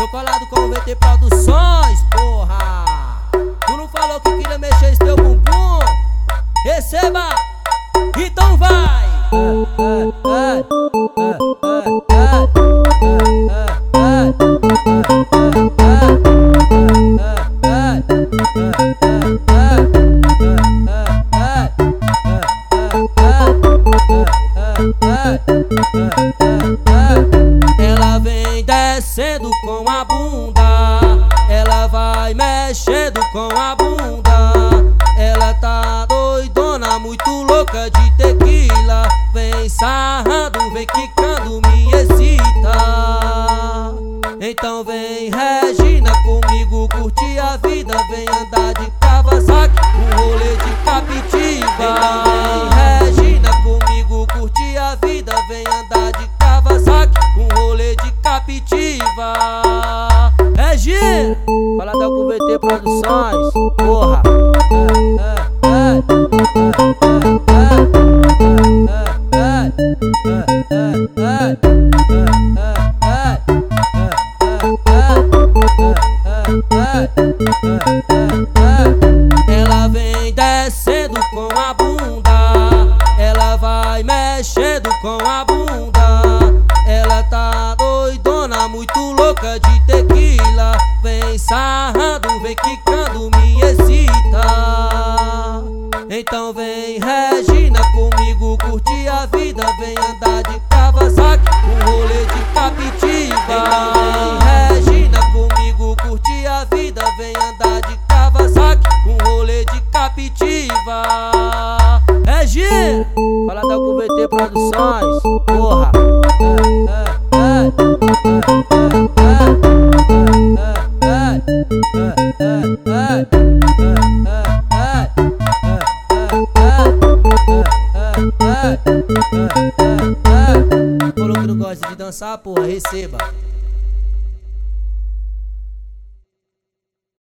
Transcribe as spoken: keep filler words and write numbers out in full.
Tô colado com o V T Produções, porra. Tu não falou que queria mexer esse teu bumbum? Receba, então vai. Ela vem descendo com a bunda, ela vai mexendo com a bunda. Ela tá doidona, muito louca de tequila. Vem sarrando, vem quicando, me excita. Então vem Regina comigo, curtir a vida. Vem andar de Kawasaki, um rolê de Captiva. Então vem Regina comigo, curtir a vida. Vem andar de Kawasaki, um rolê de Captiva. Regina, coladão com o V T Produções, porra. Ela vem descendo com a bunda, ela vai mexendo com a bunda. Ela tá doidona, muito louca de tequila. Vem sarrando, vem quicando, me excita. Então vem Regina comigo, curtir a vida. Vem andar de Kawasaki, um rolê de Captiva. Então vem Regina comigo, curtir a vida. Vem andar de Kawasaki, um rolê de Captiva. Regina, coladão com o V T Produções, porra. Falou que não gosta de dançar, porra, receba.